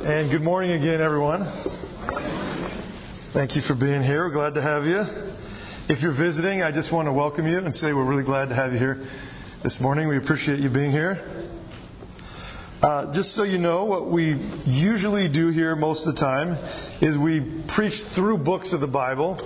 And good morning again, everyone. Thank you for being here. We're glad to have you. If you're visiting, I just want to welcome you and say we're really glad to have you here this morning. We appreciate you being here. Just so you know, what we usually do here most of the time is we preach through books of the Bible.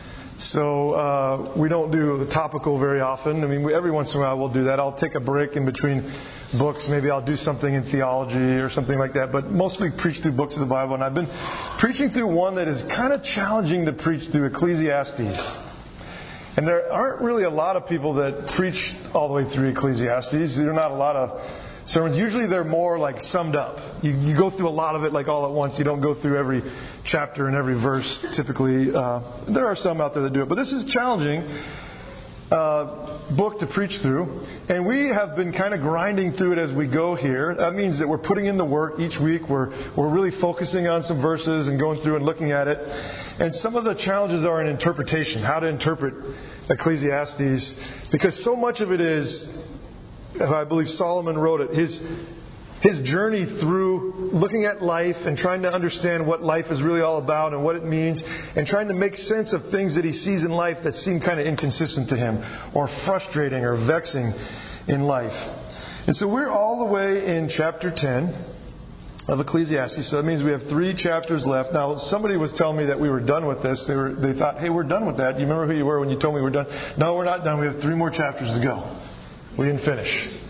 So we don't do the topical very often. I mean, every once in a while we'll do that. I'll take a break in between books. Maybe I'll do something in theology or something like that. But mostly preach through books of the Bible. And I've been preaching through one that is kind of challenging to preach through, Ecclesiastes. And there aren't really a lot of people that preach all the way through Ecclesiastes. There are not a lot of sermons. Usually they're more like summed up. You go through a lot of it like all at once. You don't go through every chapter and every verse typically. There are some out there that do it. But this is a challenging book to preach through. And we have been kind of grinding through it as we go here. That means that we're putting in the work each week. We're really focusing on some verses and going through and looking at it. And some of the challenges are in interpretation, how to interpret Ecclesiastes. Because so much of it is, I believe Solomon wrote it, his journey through looking at life and trying to understand what life is really all about and what it means, and trying to make sense of things that he sees in life that seem kind of inconsistent to him or frustrating or vexing in life. And so we're all the way in chapter 10 of Ecclesiastes. So that means we have 3 chapters left. Now, somebody was telling me that we were done with this. They thought, hey, we're done with that. You remember who you were when you told me we're done? No, we're not done. We have 3 more chapters to go. We didn't finish.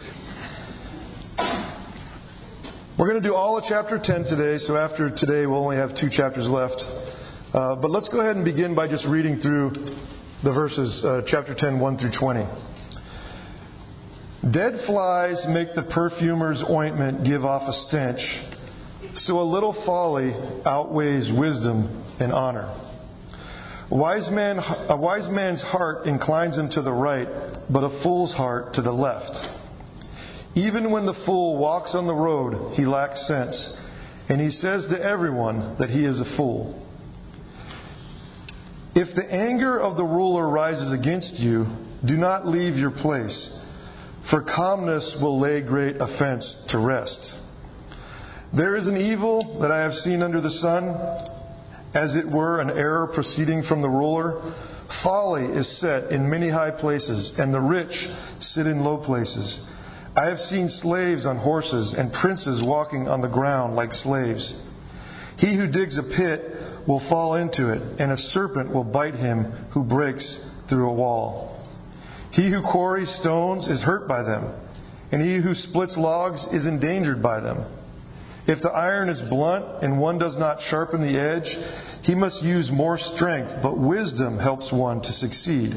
We're going to do all of chapter 10 today, so after today we'll only have 2 chapters left. But let's go ahead and begin by just reading through the verses, chapter 10, 1 through 20. Dead flies make the perfumer's ointment give off a stench, so a little folly outweighs wisdom and honor. A wise man's heart inclines him to the right, but a fool's heart to the left. Even when the fool walks on the road, he lacks sense, and he says to everyone that he is a fool. If the anger of the ruler rises against you, do not leave your place, for calmness will lay great offense to rest. There is an evil that I have seen under the sun, as it were an error proceeding from the ruler. Folly is set in many high places, and the rich sit in low places. I have seen slaves on horses and princes walking on the ground like slaves. He who digs a pit will fall into it, and a serpent will bite him who breaks through a wall. He who quarries stones is hurt by them, and he who splits logs is endangered by them. If the iron is blunt and one does not sharpen the edge, he must use more strength, but wisdom helps one to succeed.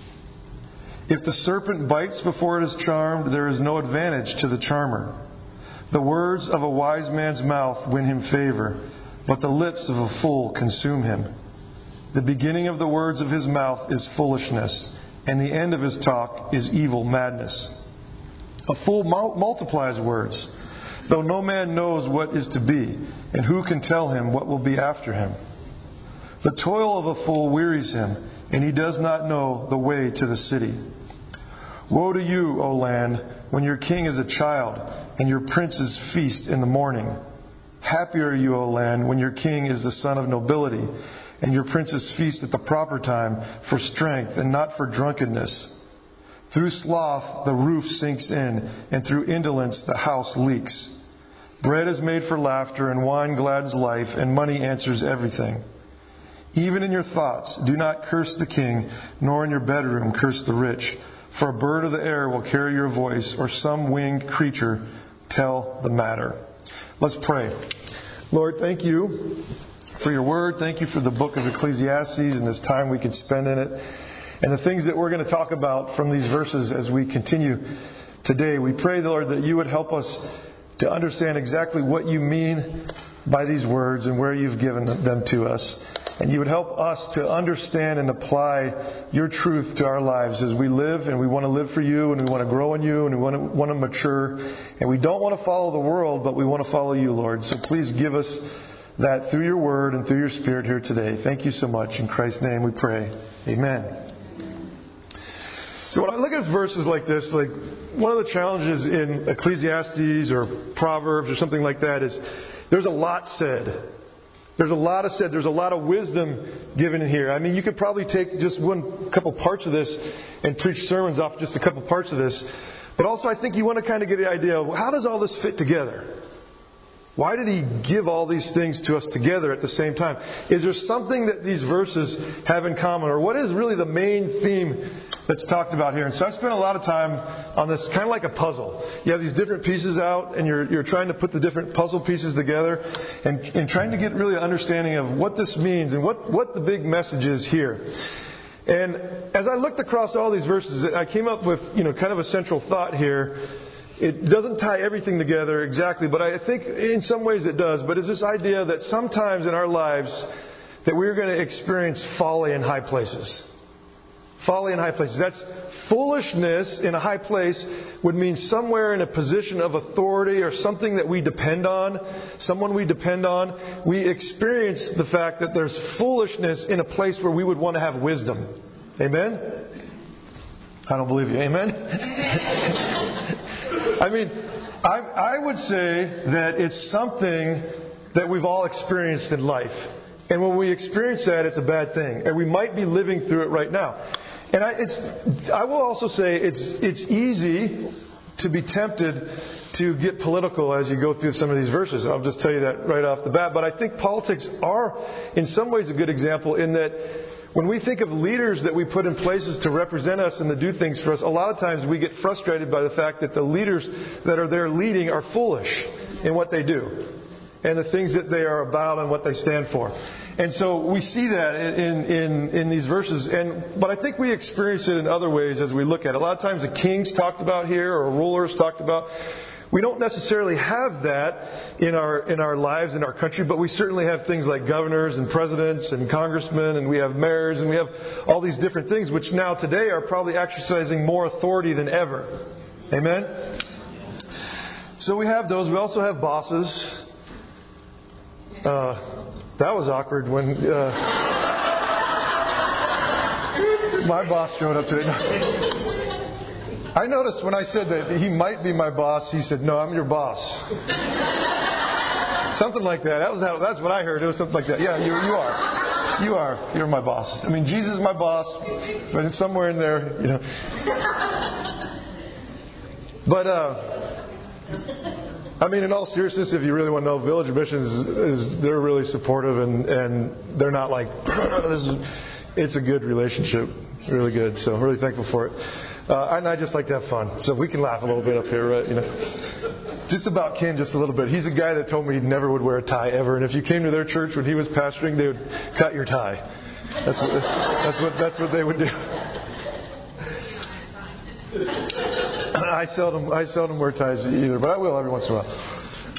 If the serpent bites before it is charmed, there is no advantage to the charmer. The words of a wise man's mouth win him favor, but the lips of a fool consume him. The beginning of the words of his mouth is foolishness, and the end of his talk is evil madness. A fool multiplies words, though no man knows what is to be, and who can tell him what will be after him? The toil of a fool wearies him, and he does not know the way to the city. Woe to you, O land, when your king is a child, and your princes feast in the morning. Happy are you, O land, when your king is the son of nobility, and your princes feast at the proper time for strength and not for drunkenness. Through sloth the roof sinks in, and through indolence the house leaks. Bread is made for laughter, and wine gladdens life, and money answers everything. Even in your thoughts, do not curse the king, nor in your bedroom curse the rich. For a bird of the air will carry your voice, or some winged creature tell the matter. Let's pray. Lord, thank you for your word. Thank you for the book of Ecclesiastes and this time we could spend in it. And the things that we're going to talk about from these verses as we continue today. We pray, Lord, that you would help us to understand exactly what you mean by these words and where you've given them to us. And you would help us to understand and apply your truth to our lives as we live, and we want to live for you, and we want to grow in you, and we want to mature. And we don't want to follow the world, but we want to follow you, Lord. So please give us that through your word and through your spirit here today. Thank you so much. In Christ's name we pray. Amen. So when I look at verses like this, like one of the challenges in Ecclesiastes or Proverbs or something like that is There's a lot said. There's a lot of said. There's a lot of wisdom given in here. I mean, you could probably take just couple parts of this and preach sermons off just a couple parts of this. But also I think you want to kind of get the idea of how does all this fit together? Why did He give all these things to us together at the same time? Is there something that these verses have in common? Or what is really the main theme that's talked about here? And so I spent a lot of time on this, kind of like a puzzle. You have these different pieces out, and you're trying to put the different puzzle pieces together and trying to get really an understanding of what this means and what the big message is here. And as I looked across all these verses, I came up with, kind of a central thought here. It doesn't tie everything together exactly, but I think in some ways it does. But it's this idea that sometimes in our lives that we're going to experience folly in high places. Folly in high places. That's foolishness in a high place would mean somewhere in a position of authority or something that we depend on, someone we depend on. We experience the fact that there's foolishness in a place where we would want to have wisdom. Amen? I don't believe you. Amen? I mean, I would say that it's something that we've all experienced in life. And when we experience that, it's a bad thing. And we might be living through it right now. And I will also say it's easy to be tempted to get political as you go through some of these verses. I'll just tell you that right off the bat. But I think politics are, in some ways, a good example in that when we think of leaders that we put in places to represent us and to do things for us, a lot of times we get frustrated by the fact that the leaders that are there leading are foolish in what they do and the things that they are about and what they stand for. And so we see that in these verses. But I think we experience it in other ways as we look at it. A lot of times the kings talked about here or rulers talked about. We don't necessarily have that in our lives, in our country, but we certainly have things like governors and presidents and congressmen, and we have mayors, and we have all these different things, which now today are probably exercising more authority than ever. Amen? So we have those. We also have bosses. That was awkward when my boss showed up today. I noticed when I said that he might be my boss, he said, "No, I'm your boss." Something like that. That's what I heard. It was something like that. Yeah, you are. You are. You're my boss. I mean, Jesus is my boss, but it's somewhere in there, But, I mean, in all seriousness, if you really want to know, Village of Missions they're really supportive and they're not like, it's a good relationship. Really good. So I'm really thankful for it. And I just like to have fun. So we can laugh a little bit up here, right? Just about Ken, just a little bit. He's a guy that told me he never would wear a tie ever. And if you came to their church when he was pastoring, they would cut your tie. That's what they would do. I seldom wear ties either, but I will every once in a while.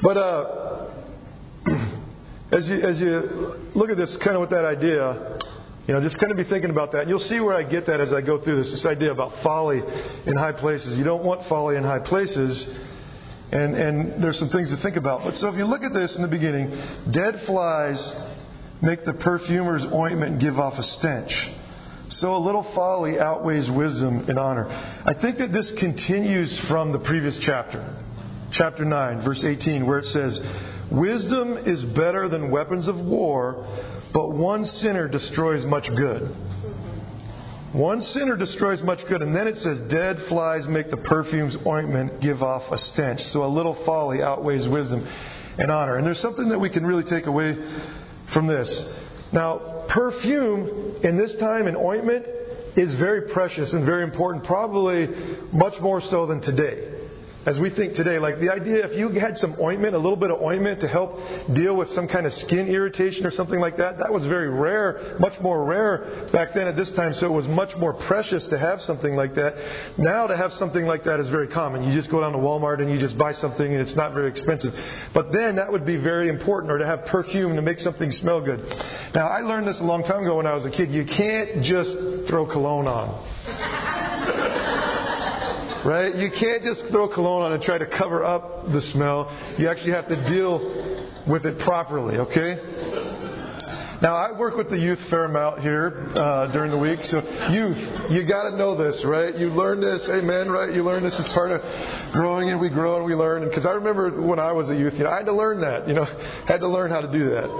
But as you look at this, kind of with that idea. Just kind of be thinking about that. And you'll see where I get that as I go through this idea about folly in high places. You don't want folly in high places. And there's some things to think about. But so if you look at this in the beginning, dead flies make the perfumer's ointment give off a stench. So a little folly outweighs wisdom and honor. I think that this continues from the previous chapter. Chapter 9, verse 18, where it says, "Wisdom is better than weapons of war, but one sinner destroys much good." One sinner destroys much good. And then it says, "Dead flies make the perfume's ointment give off a stench." So a little folly outweighs wisdom and honor. And there's something that we can really take away from this. Now, perfume in this time and ointment is very precious and very important, probably much more so than today. As we think today, like the idea if you had some ointment, a little bit of ointment to help deal with some kind of skin irritation or something like that, that was very rare, much more rare back then at this time. So it was much more precious to have something like that. Now to have something like that is very common. You just go down to Walmart and you just buy something and it's not very expensive. But then that would be very important, or to have perfume to make something smell good. Now I learned this a long time ago when I was a kid. You can't just throw cologne on. Right? You can't just throw cologne on and try to cover up the smell. You actually have to deal with it properly, okay? Now, I work with the youth fair amount here during the week. So, youth, you got to know this, right? You learn this, amen, right? You learn this as part of growing, and we grow and we learn. Because I remember when I was a youth, I had to learn that. Had to learn how to do that.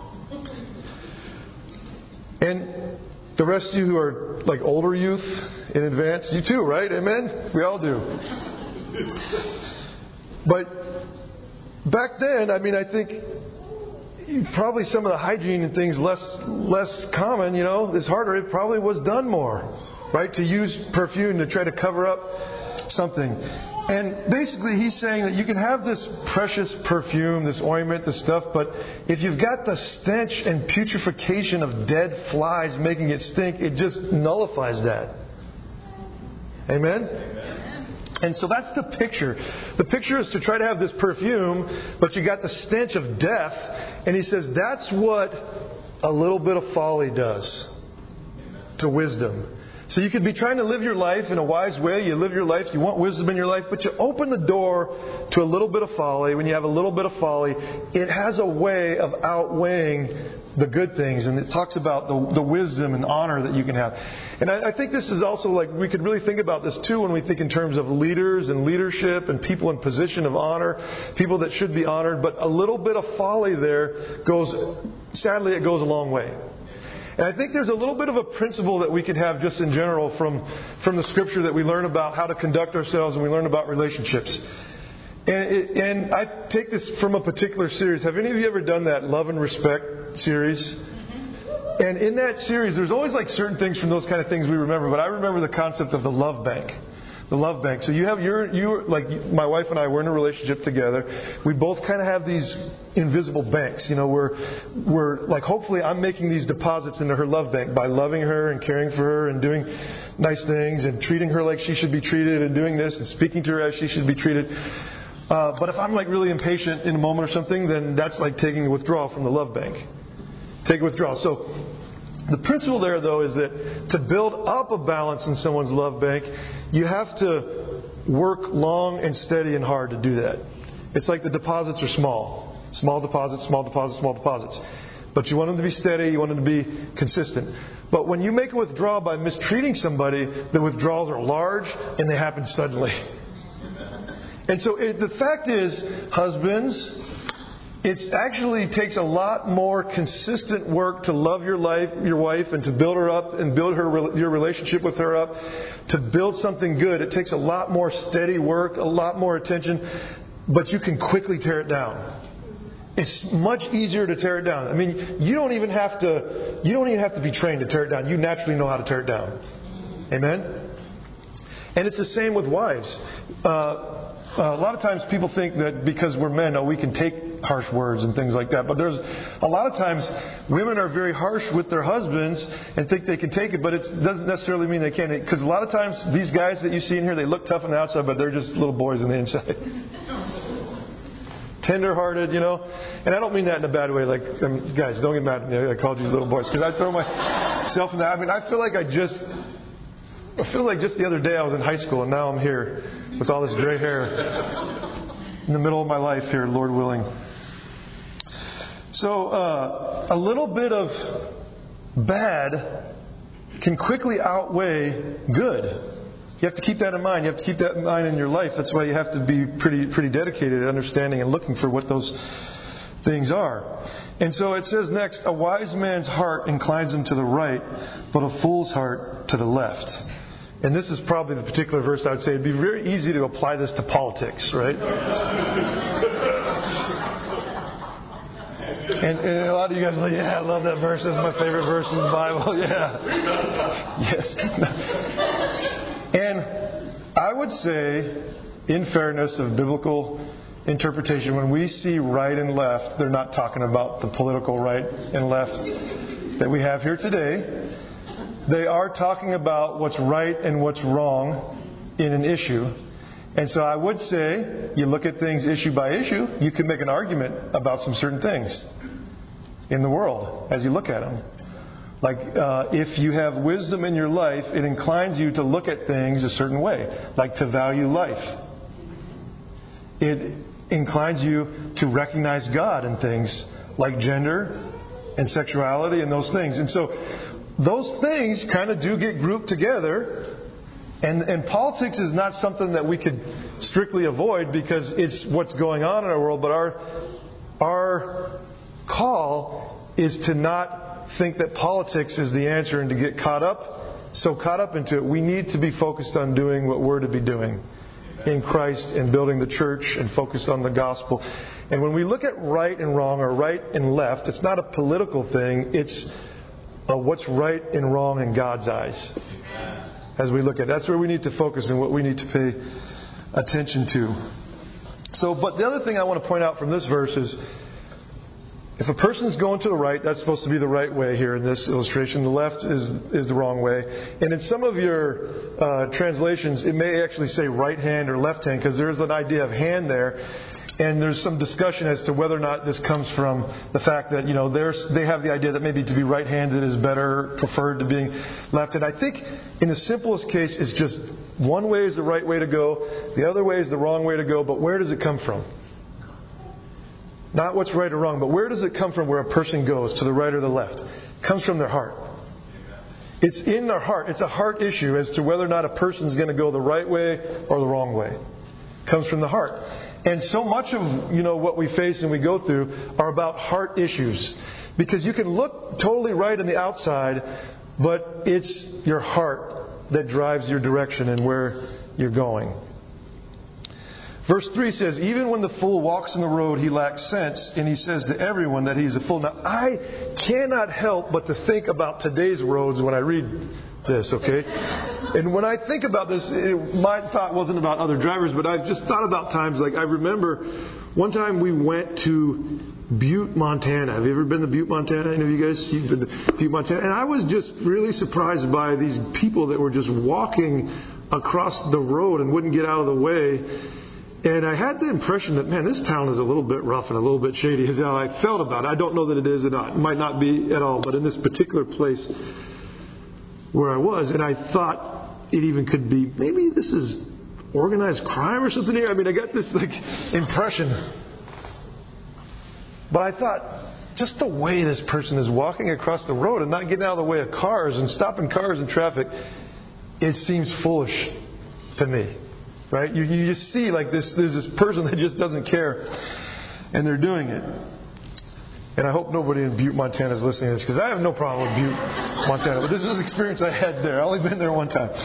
And the rest of you who are like older youth in advance, you too, right? Amen? We all do. But back then, I think probably some of the hygiene and things less common, it's harder. It probably was done more, right? To use perfume to try to cover up something. And basically he's saying that you can have this precious perfume, this ointment, this stuff, but if you've got the stench and putrefaction of dead flies making it stink, it just nullifies that. Amen? And so that's the picture. The picture is to try to have this perfume, but you got the stench of death. And he says that's what a little bit of folly does to wisdom. So you could be trying to live your life in a wise way. You live your life, you want wisdom in your life, but you open the door to a little bit of folly. When you have a little bit of folly, it has a way of outweighing the good things. And it talks about the wisdom and honor that you can have. And I think this is also we could really think about this too when we think in terms of leaders and leadership and people in position of honor, people that should be honored. But a little bit of folly there sadly, it goes a long way. And I think there's a little bit of a principle that we can have just in general from the Scripture that we learn about how to conduct ourselves and we learn about relationships. And I take this from a particular series. Have any of you ever done that Love and Respect series? And in that series, there's always certain things from those kind of things we remember. But I remember the concept of the love bank. The love bank. So you have my wife and I, we're in a relationship together. We both kind of have these invisible banks. We're hopefully I'm making these deposits into her love bank by loving her and caring for her and doing nice things and treating her like she should be treated and doing this and speaking to her as she should be treated. But if I'm really impatient in a moment or something, then that's like taking a withdrawal from the love bank. Take a withdrawal. So the principle there, though, is that to build up a balance in someone's love bank, you have to work long and steady and hard to do that. It's like the deposits are small. Small deposits, small deposits, small deposits. But you want them to be steady, you want them to be consistent. But when you make a withdrawal by mistreating somebody, the withdrawals are large and they happen suddenly. And so the fact is, husbands, it actually takes a lot more consistent work to love your wife, and to build her up and build your relationship with her up, to build something good. It takes a lot more steady work, a lot more attention, but you can quickly tear it down. It's much easier to tear it down. You don't even have to be trained to tear it down. You naturally know how to tear it down. Amen? And it's the same with wives. A lot of times people think that because we're men, we can take harsh words and things like that. But there's a lot of times women are very harsh with their husbands and think they can take it, but it doesn't necessarily mean they can. Because a lot of times these guys that you see in here, they look tough on the outside, but they're just little boys on the inside. Tender-hearted, And I don't mean that in a bad way. Guys, don't get mad at me. I called you little boys. Because I throw myself in that. I feel like just the other day I was in high school and now I'm here with all this gray hair in the middle of my life here, Lord willing. So a little bit of bad can quickly outweigh good. You have to keep that in mind. You have to keep that in mind in your life. That's why you have to be pretty dedicated at understanding and looking for what those things are. And so it says next, a wise man's heart inclines him to the right, but a fool's heart to the left. And this is probably the particular verse I would say. It'd be very easy to apply this to politics, right? And a lot of you guys are like, yeah, I love that verse. That's my favorite verse in the Bible. Yeah. Yes. And I would say, in fairness of biblical interpretation, when we see right and left, they're not talking about the political right and left that we have here today. They are talking about what's right and what's wrong in an issue. And so I would say, you look at things issue by issue, you can make an argument about some certain things in the world as you look at them. If you have wisdom in your life, it inclines you to look at things a certain way, like to value life. It inclines you to recognize God in things like gender and sexuality and those things. And so those things kind of do get grouped together. And politics is not something that we could strictly avoid because it's what's going on in our world. But our call is to not think that politics is the answer and to get caught up into it. We need to be focused on doing what we're to be doing in Christ and building the church and focus on the gospel. And when we look at right and wrong or right and left, it's not a political thing. It's what's right and wrong in God's eyes. As we look at it, that's where we need to focus and what we need to pay attention to. But the other thing I want to point out from this verse is, if a person's going to the right, that's supposed to be the right way here in this illustration. The left is the wrong way. And in some of your translations, it may actually say right hand or left hand because there's an idea of hand there. And there's some discussion as to whether or not this comes from the fact that, they have the idea that maybe to be right-handed is better, preferred to being left-handed. I think in the simplest case, it's just one way is the right way to go, the other way is the wrong way to go, but where does it come from? Not what's right or wrong, but where does it come from where a person goes, to the right or the left? It comes from their heart. It's in their heart. It's a heart issue as to whether or not a person's going to go the right way or the wrong way. It comes from the heart. And so much of what we face and we go through are about heart issues. Because you can look totally right on the outside, but it's your heart that drives your direction and where you're going. Verse 3 says, even when the fool walks in the road, he lacks sense, and he says to everyone that he's a fool. Now, I cannot help but to think about today's roads when I read this, okay? And when I think about this, my thought wasn't about other drivers, but I've just thought about times, like I remember one time we went to Butte, Montana. Have you ever been to Butte, Montana? Any of you guys? You've been to Butte, Montana? And I was just really surprised by these people that were just walking across the road and wouldn't get out of the way. And I had the impression that, man, this town is a little bit rough and a little bit shady. Is how I felt about it. I don't know that it is or not. It might not be at all. But in this particular place where I was, and I thought it even could be, maybe this is organized crime or something here. I mean, I got this impression. But I thought, just the way this person is walking across the road and not getting out of the way of cars and stopping cars in traffic, it seems foolish to me. Right? You just see there's this person that just doesn't care, and they're doing it. And I hope nobody in Butte, Montana is listening to this, because I have no problem with Butte, Montana. But this is an experience I had there. I've only been there one time.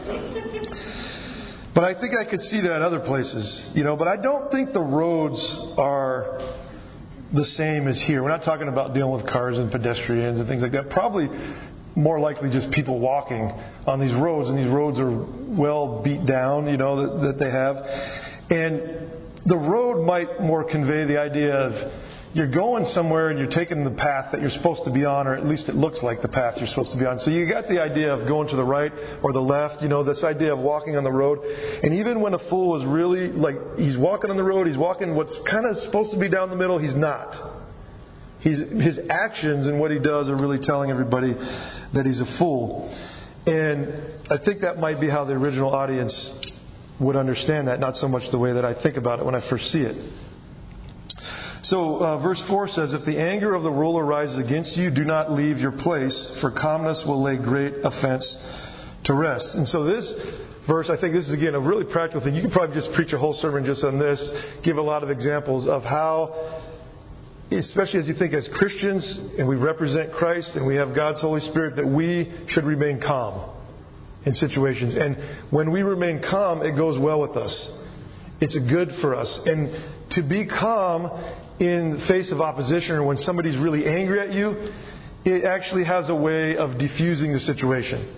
But I think I could see that other places, But I don't think the roads are the same as here. We're not talking about dealing with cars and pedestrians and things like that. Probably more likely just people walking on these roads, and these roads are well beat down, that they have. And the road might more convey the idea of you're going somewhere and you're taking the path that you're supposed to be on, or at least it looks like the path you're supposed to be on. So you got the idea of going to the right or the left, this idea of walking on the road. And even when a fool is really, he's walking on the road, he's walking what's kind of supposed to be down the middle, he's not. His actions and what he does are really telling everybody that he's a fool. And I think that might be how the original audience would understand that, not so much the way that I think about it when I first see it. So verse 4 says, if the anger of the ruler rises against you, do not leave your place, for calmness will lay great offense to rest. And so this verse, I think this is, again, a really practical thing. You could probably just preach a whole sermon just on this, give a lot of examples of how, especially as you think as Christians, and we represent Christ, and we have God's Holy Spirit, that we should remain calm in situations. And when we remain calm, it goes well with us. It's good for us. And to be calm in the face of opposition, or when somebody's really angry at you, it actually has a way of diffusing the situation.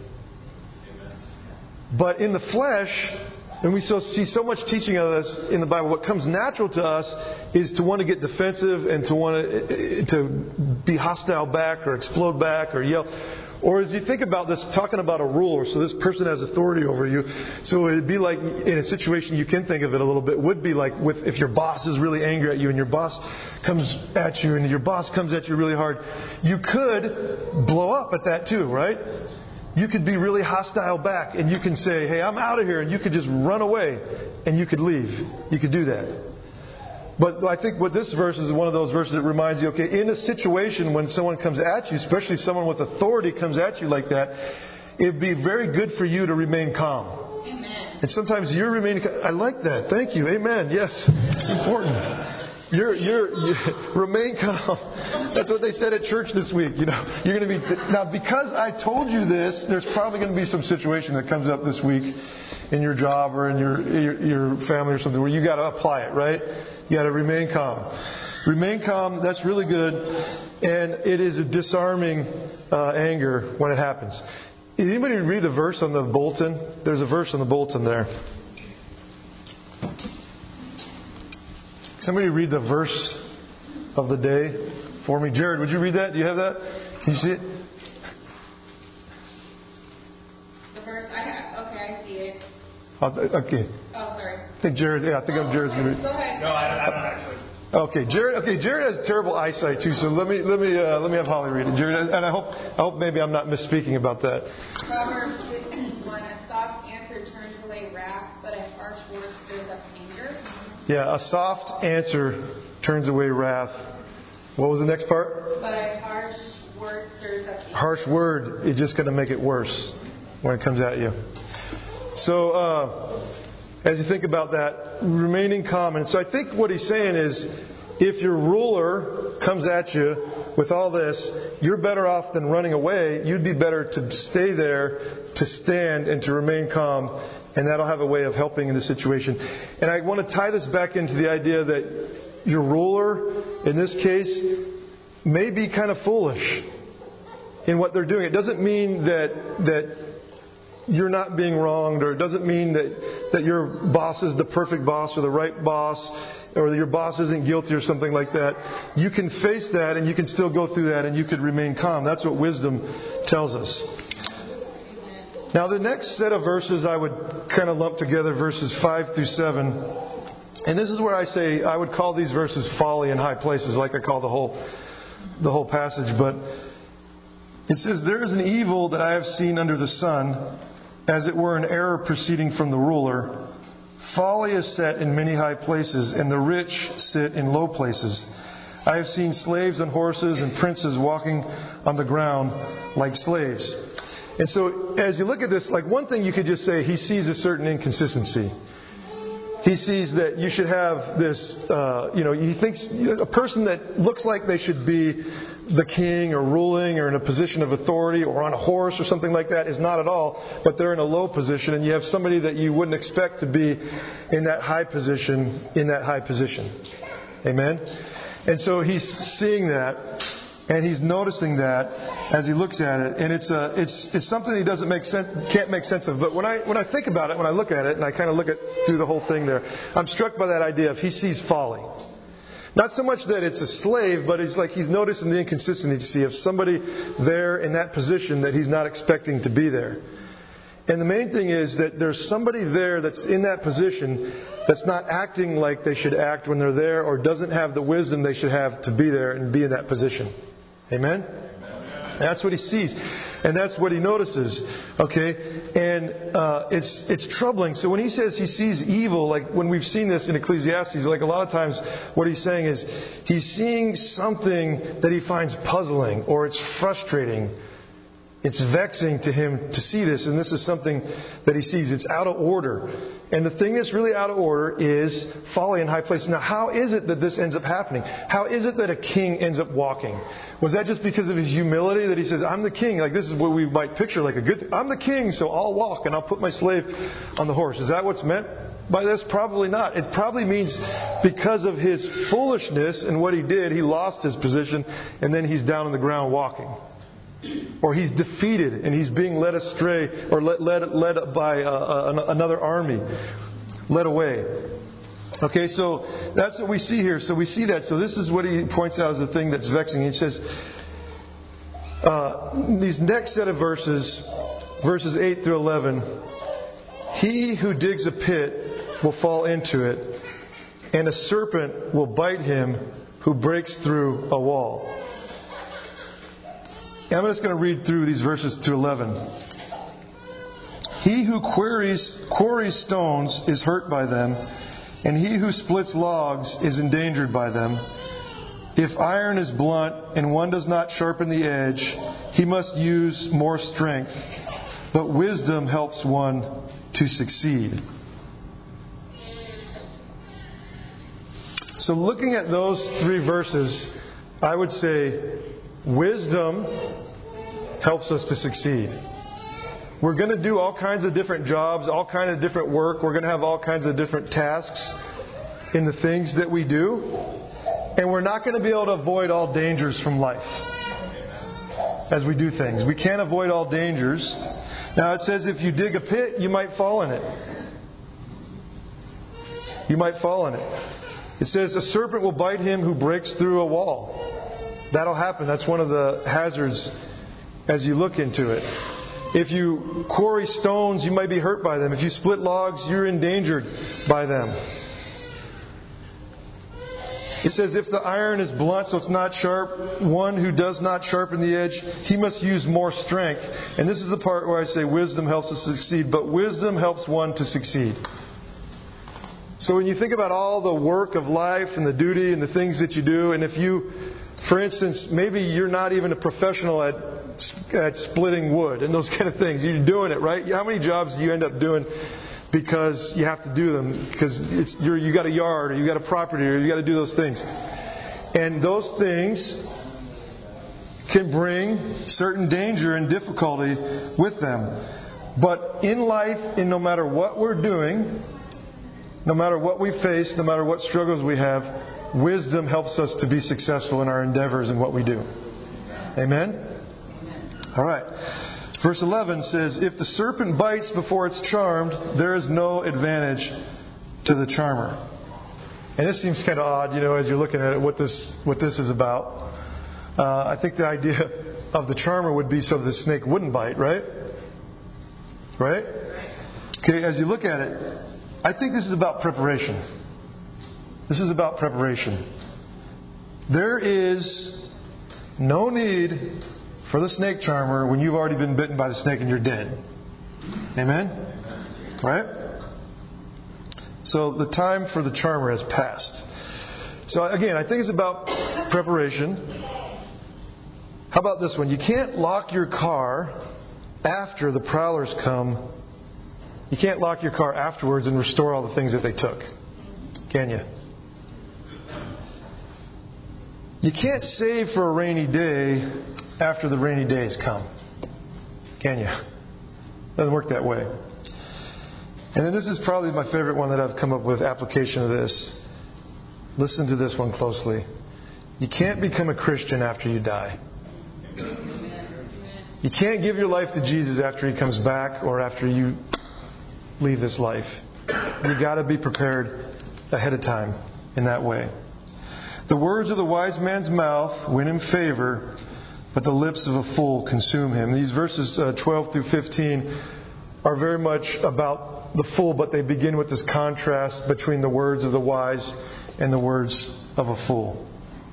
But in the flesh, and we see so much teaching of this in the Bible, what comes natural to us is to want to get defensive and to want to be hostile back or explode back or yell. Or as you think about this, talking about a ruler, so this person has authority over you. So it'd be like, in a situation you can think of it a little bit, would be like if your boss is really angry at you and your boss comes at you and your boss comes at you really hard. You could blow up at that too, right? You could be really hostile back, and you can say, hey, I'm out of here, and you could just run away, and you could leave. You could do that. But I think what this verse is one of those verses that reminds you, okay, in a situation when someone comes at you, especially someone with authority comes at you like that, it'd be very good for you to remain calm. Amen. And sometimes you're remaining. I like that. Thank you. Amen. Yes, it's important. You remain calm. That's what they said at church this week. You're going to be now because I told you this. There's probably going to be some situation that comes up this week in your job or in your family or something where you got to apply it, right? You got to remain calm. Remain calm. That's really good, and it is a disarming anger when it happens. Did anybody read the verse on the bulletin? There's a verse on the bulletin there. Somebody read the verse of the day for me. Jared, would you read that? Do you have that? Can you see it? The verse I have. Okay, I see it. Okay. Oh, sorry. I think Jared's going to read. Go ahead. No, I don't actually. Okay, Jared has terrible eyesight too, so let me have Holly read it. Jared, and I hope maybe I'm not misspeaking about that. Proverbs 15:1. A soft answer turns away wrath, but a harsh word stirs up anger. Yeah, a soft answer turns away wrath. What was the next part? But a harsh word stirs up anger. Harsh word is just going to make it worse when it comes at you. So, as you think about that, remaining calm. And so I think what he's saying is, if your ruler comes at you with all this, you're better off than running away. You'd be better to stay there, to stand, and to remain calm. And that'll have a way of helping in the situation. And I want to tie this back into the idea that your ruler, in this case, may be kind of foolish in what they're doing. It doesn't mean that you're not being wronged, or it doesn't mean that your boss is the perfect boss or the right boss, or that your boss isn't guilty or something like that. You can face that and you can still go through that and you could remain calm. That's what wisdom tells us. Now the next set of verses I would kind of lump together, verses 5 through 7. And this is where I say I would call these verses folly in high places, like I call the whole passage. But it says, "There is an evil that I have seen under the sun, as it were an error proceeding from the ruler. Folly is set in many high places, and the rich sit in low places. I have seen slaves on horses and princes walking on the ground like slaves." And so as you look at this, like one thing you could just say, he sees a certain inconsistency. He sees that you should have this, he thinks a person that looks like they should be the king or ruling or in a position of authority or on a horse or something like that is not at all, but they're in a low position, and you have somebody that you wouldn't expect to be in that high position, Amen? And so he's seeing that, and he's noticing that as he looks at it, and it's something he can't make sense of. But when I think about it, when I look at it, and I kind of look at through the whole thing there, I'm struck by that idea of he sees folly. Not so much that it's a slave, but he's noticing the inconsistency of somebody there in that position that he's not expecting to be there. And the main thing is that there's somebody there that's in that position that's not acting like they should act when they're there, or doesn't have the wisdom they should have to be there and be in that position. Amen? That's what he sees. And that's what he notices. Okay? And it's troubling. So when he says he sees evil, like when we've seen this in Ecclesiastes, like a lot of times what he's saying is he's seeing something that he finds puzzling, or it's frustrating. It's vexing to him to see this, and this is something that he sees. It's out of order. And the thing that's really out of order is folly in high places. Now, how is it that this ends up happening? How is it that a king ends up walking? Was that just because of his humility that he says, I'm the king? Like this is what we might picture, like a good thing. I'm the king, so I'll walk and I'll put my slave on the horse. Is that what's meant by this? Probably not. It probably means because of his foolishness and what he did, he lost his position, and then he's down on the ground walking. Or he's defeated and he's being led astray, or led by another army, led away. Okay, so that's what we see here. So we see that. So this is what he points out as the thing that's vexing. He says, these next set of verses 8 through 11, he who digs a pit will fall into it, and a serpent will bite him who breaks through a wall. I'm just going to read through these verses to 11. He who quarries stones is hurt by them, and he who splits logs is endangered by them. If iron is blunt and one does not sharpen the edge, he must use more strength. But wisdom helps one to succeed. So looking at those three verses, I would say wisdom helps us to succeed. We're going to do all kinds of different jobs, all kinds of different work. We're going to have all kinds of different tasks in the things that we do. And we're not going to be able to avoid all dangers from life as we do things. We can't avoid all dangers. Now it says if you dig a pit, you might fall in it. You might fall in it. It says a serpent will bite him who breaks through a wall. That'll happen. That's one of the hazards as you look into it. If you quarry stones, you might be hurt by them. If you split logs, you're endangered by them. It says if the iron is blunt, so it's not sharp, one who does not sharpen the edge, he must use more strength. And this is the part where I say wisdom helps us succeed, but wisdom helps one to succeed. So when you think about all the work of life and the duty and the things that you do, and if you, for instance, maybe you're not even a professional at splitting wood and those kind of things. You're doing it, right? How many jobs do you end up doing because you have to do them? Because you got a yard or you got a property or you got to do those things. And those things can bring certain danger and difficulty with them. But in life, in no matter what we're doing, no matter what we face, no matter what struggles we have, wisdom helps us to be successful in our endeavors and what we do. Amen? All right. Verse 11 says, if the serpent bites before it's charmed, there is no advantage to the charmer. And this seems kind of odd, as you're looking at it, what this is about. I think the idea of the charmer would be so the snake wouldn't bite, right? Right? Okay, as you look at it, I think this is about preparation. This is about preparation. There is no need for the snake charmer when you've already been bitten by the snake and you're dead. Amen? Right? So the time for the charmer has passed. So again, I think it's about preparation. How about this one? You can't lock your car after the prowlers come. You can't lock your car afterwards and restore all the things that they took. Can you? You can't save for a rainy day after the rainy days come. Can you? Doesn't work that way. And then this is probably my favorite one that I've come up with, application of this. Listen to this one closely. You can't become a Christian after you die. You can't give your life to Jesus after He comes back or after you leave this life. You got to be prepared ahead of time in that way. The words of the wise man's mouth win him favor, but the lips of a fool consume him. These verses 12 through 15 are very much about the fool, but they begin with this contrast between the words of the wise and the words of a fool.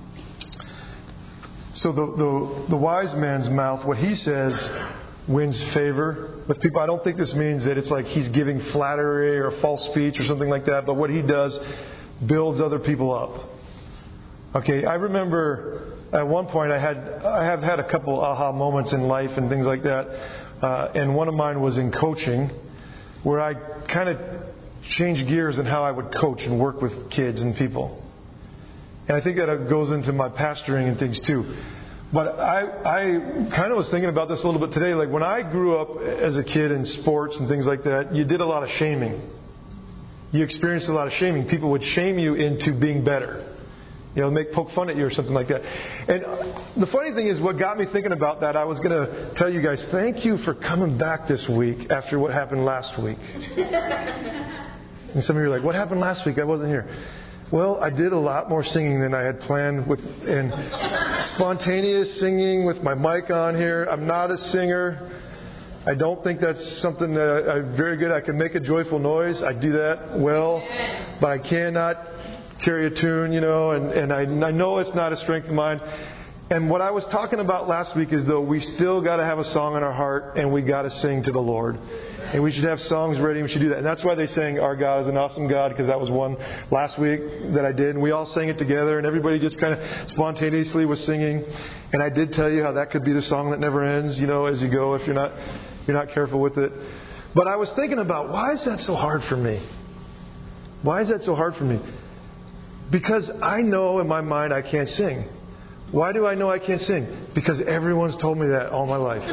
So the wise man's mouth, what he says, wins favor with people. I don't think this means that it's like he's giving flattery or false speech or something like that, but what he does builds other people up. Okay, I remember at one point I have had a couple aha moments in life and things like that, and one of mine was in coaching, where I kind of changed gears in how I would coach and work with kids and people. And I think that goes into my pastoring and things too. But I kind of was thinking about this a little bit today. Like when I grew up as a kid in sports and things like that, you did a lot of shaming. You experienced a lot of shaming. People would shame you into being better. Poke fun at you or something like that. And the funny thing is, what got me thinking about that, I was going to tell you guys, thank you for coming back this week after what happened last week. And some of you are like, what happened last week? I wasn't here. Well, I did a lot more singing than I had planned, and spontaneous singing with my mic on here. I'm not a singer. I don't think that's something that I'm very good. I can make a joyful noise. I do that well, but I cannot carry a tune, and I know it's not a strength of mine. And what I was talking about last week is, though, we still got to have a song in our heart, and we got to sing to the Lord. And we should have songs ready, and we should do that. And that's why they sang Our God is an Awesome God, because that was one last week that I did. And we all sang it together, and everybody just kind of spontaneously was singing. And I did tell you how that could be the song that never ends, as you go, if you're not careful with it. But I was thinking about, why is that so hard for me? Why is that so hard for me? Because I know in my mind I can't sing. Why do I know I can't sing? Because everyone's told me that all my life.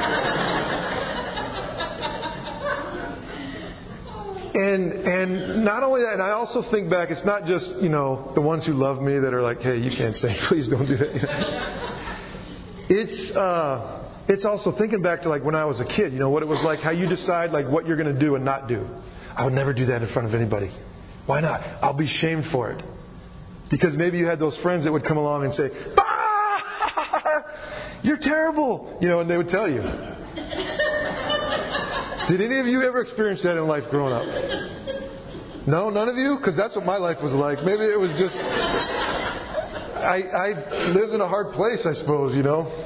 And not only that, and I also think back, it's not just, the ones who love me that are like, hey, you can't sing, please don't do that. It's also thinking back to like when I was a kid, what it was like, how you decide like what you're going to do and not do. I would never do that in front of anybody. Why not? I'll be shamed for it. Because maybe you had those friends that would come along and say, bah! You're terrible, and they would tell you. Did any of you ever experience that in life growing up? No, none of you? Because that's what my life was like. Maybe it was just... I lived in a hard place, I suppose,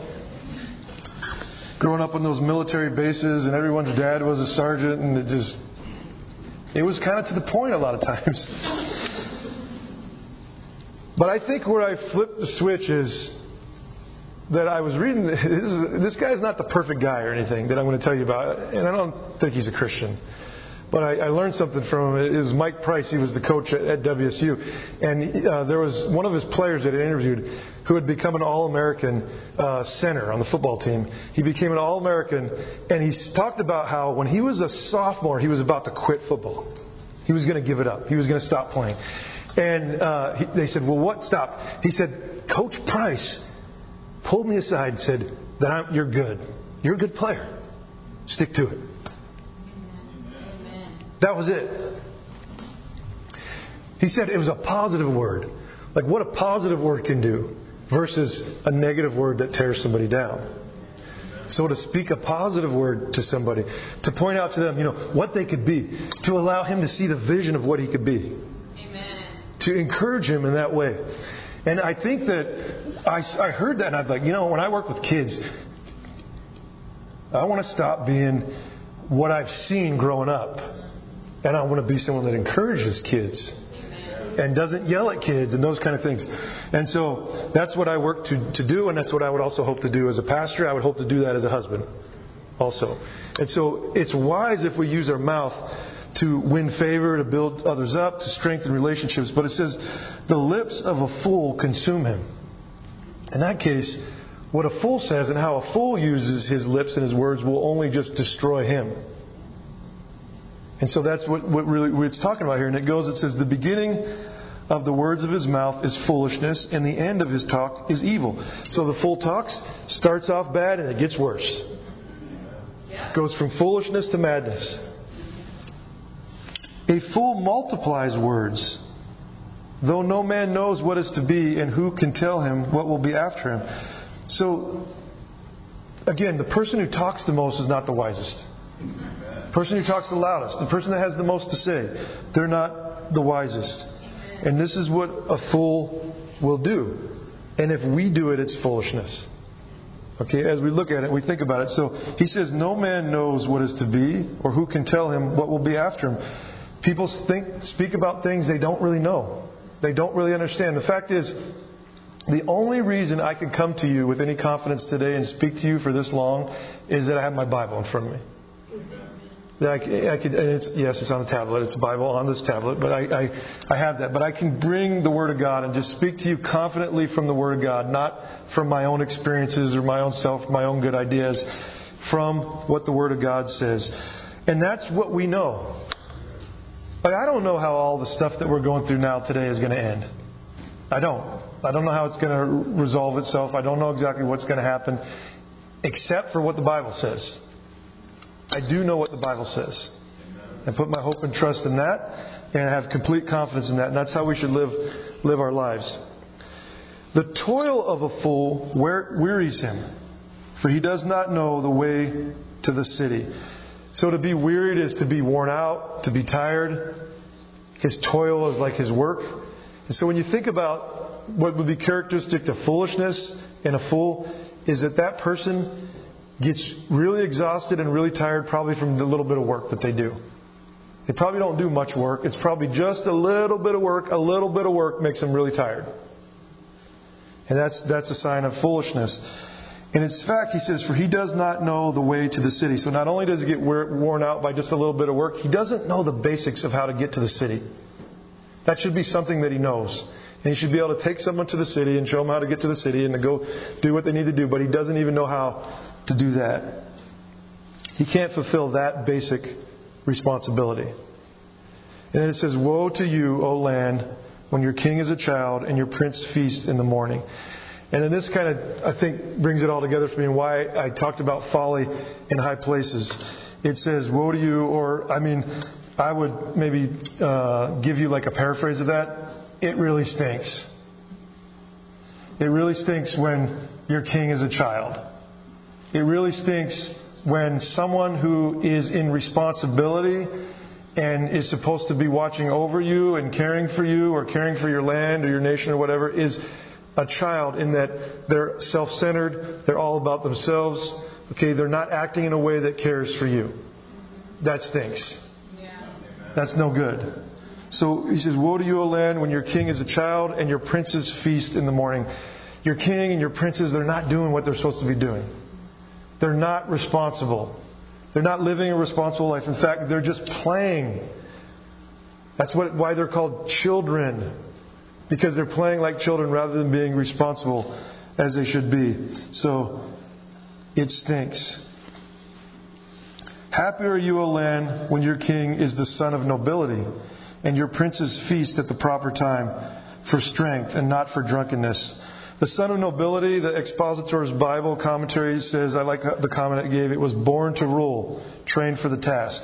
Growing up on those military bases and everyone's dad was a sergeant, and it was kind of to the point a lot of times. But I think where I flipped the switch is that I was reading, this guy's not the perfect guy or anything that I'm going to tell you about, and I don't think he's a Christian. But I learned something from him. It was Mike Price. He was the coach at WSU. And there was one of his players that I interviewed who had become an All-American center on the football team. He became an All-American, and he talked about how when he was a sophomore, he was about to quit football. He was going to give it up. He was going to stop playing. And they said, well, what stopped? He said, Coach Price pulled me aside and said, you're good. You're a good player. Stick to it. That was it. He said it was a positive word. Like what a positive word can do versus a negative word that tears somebody down. So to speak a positive word to somebody, to point out to them, what they could be, to allow him to see the vision of what he could be. Amen. To encourage him in that way. And I think that I heard that and I'm like, when I work with kids, I want to stop being what I've seen growing up. And I want to be someone that encourages kids and doesn't yell at kids and those kind of things. And so that's what I work to do, and that's what I would also hope to do as a pastor. I would hope to do that as a husband also. And so it's wise if we use our mouth to win favor, to build others up, to strengthen relationships. But it says, the lips of a fool consume him. In that case, what a fool says and how a fool uses his lips and his words will only just destroy him. And so that's what really it's talking about here. And it says, the beginning of the words of his mouth is foolishness, and the end of his talk is evil. So the fool starts off bad, and it gets worse. It goes from foolishness to madness. A fool multiplies words, though no man knows what is to be, and who can tell him what will be after him. So, again, the person who talks the most is not the wisest. The person who talks the loudest, the person that has the most to say, they're not the wisest. And this is what a fool will do. And if we do it, it's foolishness. Okay, as we look at it, we think about it. So he says, no man knows what is to be, or who can tell him what will be after him. People speak about things they don't really know. They don't really understand. The fact is, the only reason I can come to you with any confidence today and speak to you for this long is that I have my Bible in front of me. It's on a tablet. It's a Bible on this tablet, but I have that. But I can bring the Word of God and just speak to you confidently from the Word of God, not from my own experiences or my own self, my own good ideas, from what the Word of God says. And that's what we know. Like, I don't know how all the stuff that we're going through now today is going to end. I don't know how it's going to resolve itself. I don't know exactly what's going to happen, except for what the Bible says. I do know what the Bible says. I put my hope and trust in that, and I have complete confidence in that. And that's how we should live our lives. The toil of a fool wearies him, for he does not know the way to the city. So to be wearied is to be worn out, to be tired. His toil is like his work. And so when you think about what would be characteristic to foolishness, and a fool is that person gets really exhausted and really tired probably from the little bit of work that they do. They probably don't do much work. It's probably just a little bit of work. A little bit of work makes them really tired. And that's a sign of foolishness. And in fact, he says, for he does not know the way to the city. So not only does he get worn out by just a little bit of work, he doesn't know the basics of how to get to the city. That should be something that he knows. And he should be able to take someone to the city and show them how to get to the city and to go do what they need to do. But he doesn't even know how to do that. He can't fulfill that basic responsibility. And then it says, woe to you, O land, when your king is a child and your prince feast in the morning. And then this kind of, I think, brings it all together for me and why I talked about folly in high places. It says, woe to you, or, I would maybe give you like a paraphrase of that. It really stinks. It really stinks when your king is a child. It really stinks when someone who is in responsibility and is supposed to be watching over you and caring for you or caring for your land or your nation or whatever is a child, in that they're self-centered, they're all about themselves. Okay, they're not acting in a way that cares for you. That stinks. That's no good. So he says, woe to you, O land, when your king is a child and your princes feast in the morning. Your king and your princes, they're not doing what they're supposed to be doing. They're not responsible. They're not living a responsible life. In fact, they're just playing. That's why they're called children. Because they're playing like children rather than being responsible as they should be. So, it stinks. Happy are you, O land, when your king is the son of nobility, and your princes feast at the proper time for strength and not for drunkenness. The son of nobility, the Expositor's Bible commentary says, I like the comment it gave, it was born to rule, trained for the task.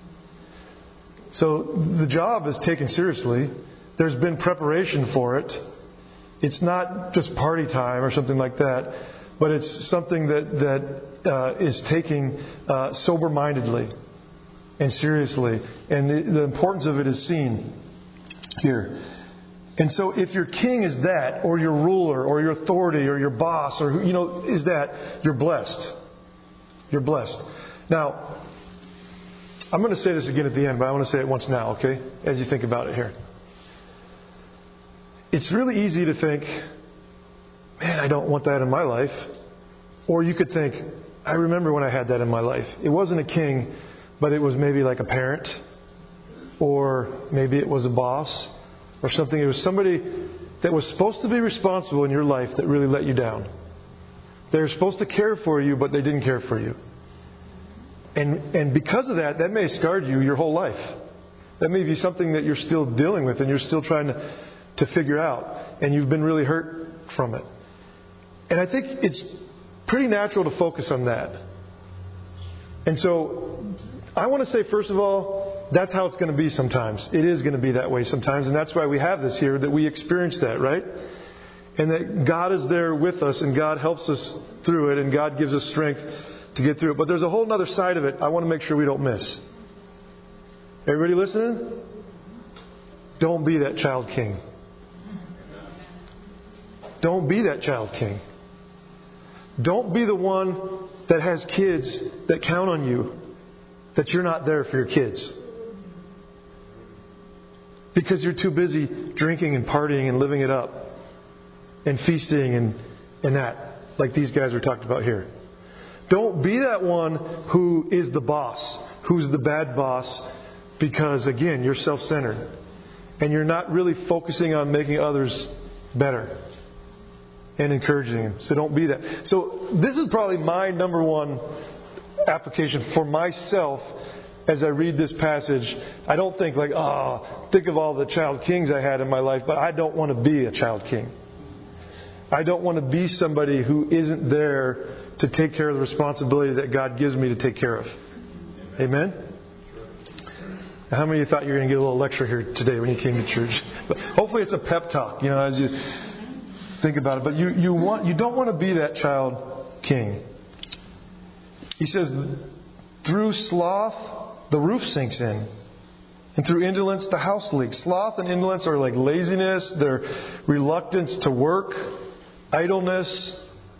So the job is taken seriously. There's been preparation for it. It's not just party time or something like that, but it's something that is taken sober-mindedly and seriously. And the importance of it is seen here. And so if your king is that, or your ruler, or your authority, or your boss, or is that, you're blessed. You're blessed. Now, I'm going to say this again at the end, but I want to say it once now, okay? As you think about it here. It's really easy to think, man, I don't want that in my life. Or you could think, I remember when I had that in my life. It wasn't a king, but it was maybe like a parent. Or maybe it was a boss. Or something. It was somebody that was supposed to be responsible in your life that really let you down. They were supposed to care for you, but they didn't care for you. And because of that, that may have scarred you your whole life. That may be something that you're still dealing with and you're still trying to figure out. And you've been really hurt from it. And I think it's pretty natural to focus on that. And so I want to say, first of all, that's how it's going to be sometimes. It is going to be that way sometimes. And that's why we have this here, that we experience that, right? And that God is there with us and God helps us through it and God gives us strength to get through it. But there's a whole other side of it I want to make sure we don't miss. Everybody listening? Don't be that child king. Don't be that child king. Don't be the one that has kids that count on you, that you're not there for your kids. Because you're too busy drinking and partying and living it up and feasting and that, like these guys were talked about here. Don't be that one who is the boss, who's the bad boss, because, again, you're self-centered. And you're not really focusing on making others better and encouraging them. So don't be that. So this is probably my number one application for myself as I read this passage. I don't think like, think of all the child kings I had in my life, but I don't want to be a child king. I don't want to be somebody who isn't there to take care of the responsibility that God gives me to take care of. Amen? How many of you thought you were going to get a little lecture here today when you came to church? But hopefully it's a pep talk, as you think about it. But you don't want to be that child king. He says, through sloth, the roof sinks in. And through indolence, the house leaks. Sloth and indolence are like laziness. They're reluctance to work, idleness,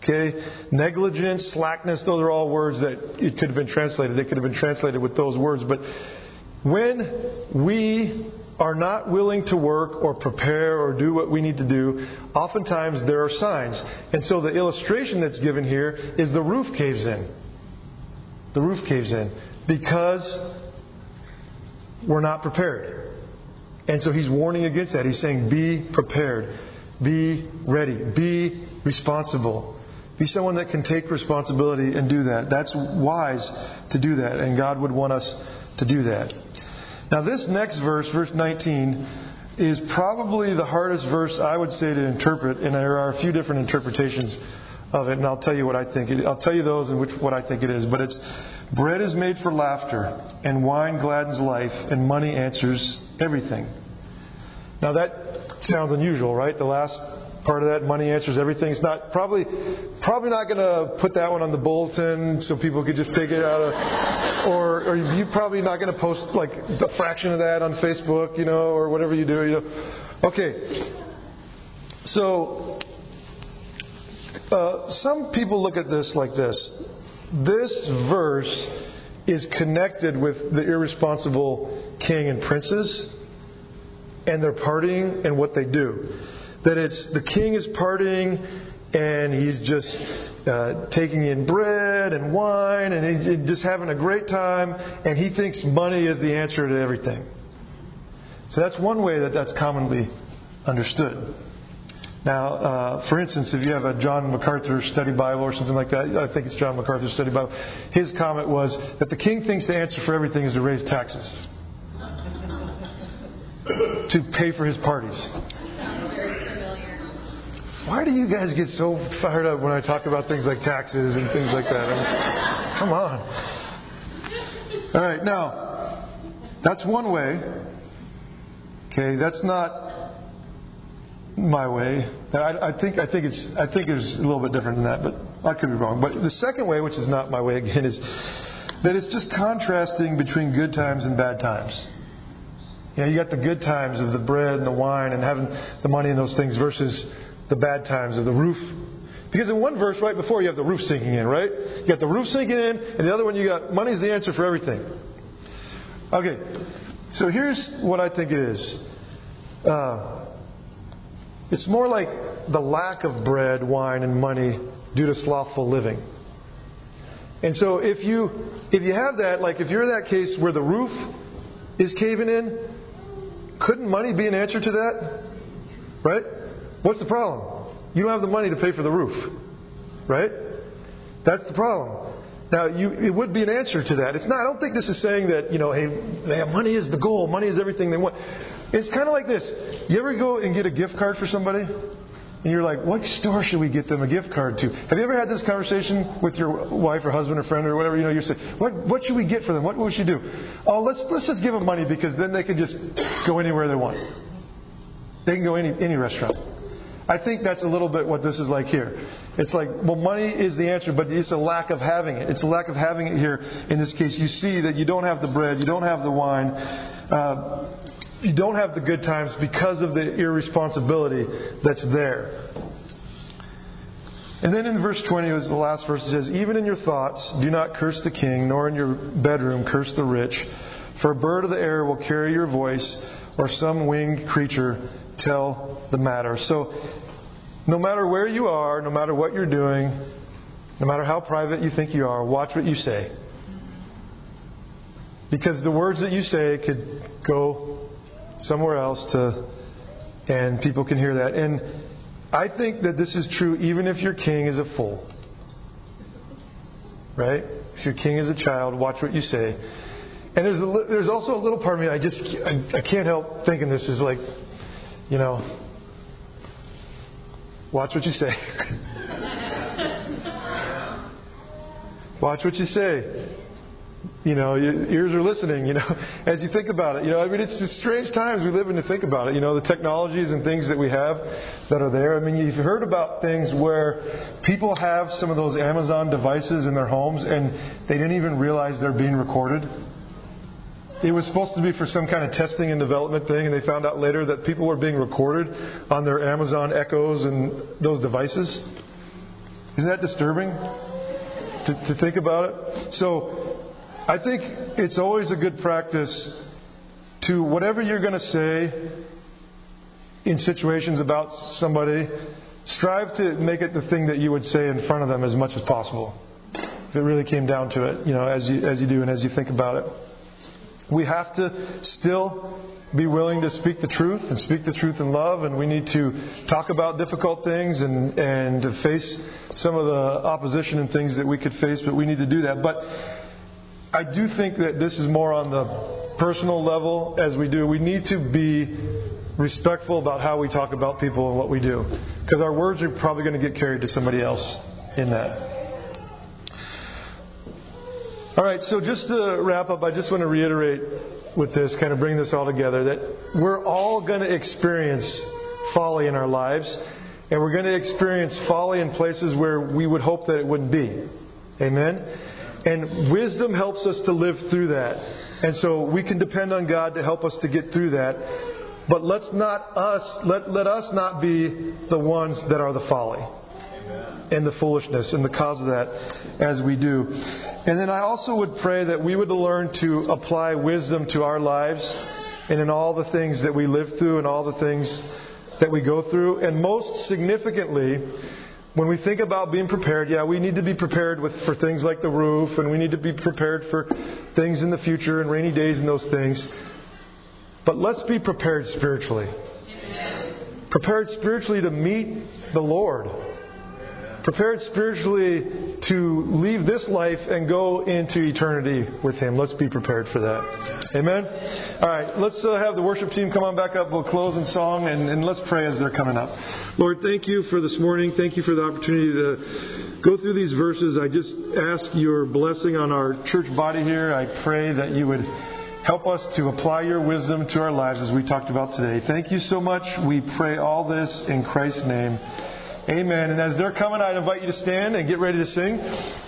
Okay? Negligence, slackness, those are all words that it could have been translated. They could have been translated with those words. But when we are not willing to work or prepare or do what we need to do, oftentimes there are signs. And so the illustration that's given here is the roof caves in. The roof caves in because we're not prepared. And so he's warning against that. He's saying, be prepared. Be ready. Be responsible. Be someone that can take responsibility and do that. That's wise to do that. And God would want us to do that. Now this next verse, verse 19, is probably the hardest verse I would say to interpret. And there are a few different interpretations of it. And I'll tell you what I think. I'll tell you those and what I think it is. But it's, bread is made for laughter, and wine gladdens life, and money answers everything. Now that sounds unusual, right? The last part of that, money answers everything. It's not probably not going to put that one on the bulletin so people could just take it out of, or you're probably not going to post like a fraction of that on Facebook, or whatever you do, Okay. So some people look at this like this. This verse is connected with the irresponsible king and princes and their partying and what they do. That it's the king is partying and he's just taking in bread and wine and he's just having a great time, and he thinks money is the answer to everything. So that's one way that's commonly understood. Now, for instance, if you have a John MacArthur study Bible or something like that, I think it's John MacArthur's study Bible, his comment was that the king thinks the answer for everything is to raise taxes. To pay for his parties. Sounds very familiar. Why do you guys get so fired up when I talk about things like taxes and things like that? Come on. All right, now, that's one way. Okay, that's not my way. I think it's a little bit different than that, but I could be wrong. But the second way, which is not my way again, is that it's just contrasting between good times and bad times. You got the good times of the bread and the wine and having the money and those things versus the bad times of the roof. Because in one verse right before you have the roof sinking in, right? You got the roof sinking in, and the other one you got money's the answer for everything. Okay, so here's what I think it is. It's more like the lack of bread, wine, and money due to slothful living. And so if you have that, like if you're in that case where the roof is caving in, couldn't money be an answer to that? Right? What's the problem? You don't have the money to pay for the roof. Right? That's the problem. Now, it would be an answer to that. It's not. I don't think this is saying that, hey, money is the goal. Money is everything they want. It's kind of like this. You ever go and get a gift card for somebody? And you're like, what store should we get them a gift card to? Have you ever had this conversation with your wife or husband or friend or whatever? You say, what should we get for them? What should we do? Oh, let's just give them money because then they can just go anywhere they want. They can go any restaurant. I think that's a little bit what this is like here. It's like, well, money is the answer, but it's a lack of having it. It's a lack of having it here. In this case, you see that you don't have the bread, you don't have the wine, you don't have the good times because of the irresponsibility that's there. And then in verse 20, is the last verse, it says, even in your thoughts, do not curse the king, nor in your bedroom curse the rich. For a bird of the air will carry your voice, or some winged creature tell the matter. So, no matter where you are, no matter what you're doing, no matter how private you think you are, watch what you say. Because the words that you say could go somewhere else and people can hear that. And I think that this is true even if your king is a fool. Right? If your king is a child, watch what you say. And there's also a little part of me, I can't help thinking this is like, watch what you say. Watch what you say. Your ears are listening, as you think about it. It's just strange times we live in to think about it. The technologies and things that we have that are there. You've heard about things where people have some of those Amazon devices in their homes and they didn't even realize they're being recorded. It was supposed to be for some kind of testing and development thing, and they found out later that people were being recorded on their Amazon Echoes and those devices. Isn't that disturbing to think about it? So I think it's always a good practice to, whatever you're going to say in situations about somebody, strive to make it the thing that you would say in front of them as much as possible. If it really came down to it, as you do and as you think about it. We have to still be willing to speak the truth and speak the truth in love, and we need to talk about difficult things and to face some of the opposition and things that we could face, but we need to do that. But I do think that this is more on the personal level as we do. We need to be respectful about how we talk about people and what we do, because our words are probably going to get carried to somebody else in that. All right, so just to wrap up, I just want to reiterate with this, kind of bring this all together, that we're all going to experience folly in our lives, and we're going to experience folly in places where we would hope that it wouldn't be. Amen? And wisdom helps us to live through that. And so we can depend on God to help us to get through that. But let us not be the ones that are the folly and the foolishness and the cause of that as we do. And then I also would pray that we would learn to apply wisdom to our lives and in all the things that we live through and all the things that we go through. And most significantly, when we think about being prepared, we need to be prepared for things like the roof, and we need to be prepared for things in the future and rainy days and those things. But let's be prepared spiritually. Prepared spiritually to meet the Lord. Prepared spiritually to leave this life and go into eternity with Him. Let's be prepared for that. Amen? All right, let's have the worship team come on back up. We'll close in song, and let's pray as they're coming up. Lord, thank you for this morning. Thank you for the opportunity to go through these verses. I just ask your blessing on our church body here. I pray that you would help us to apply your wisdom to our lives as we talked about today. Thank you so much. We pray all this in Christ's name. Amen. And as they're coming, I'd invite you to stand and get ready to sing.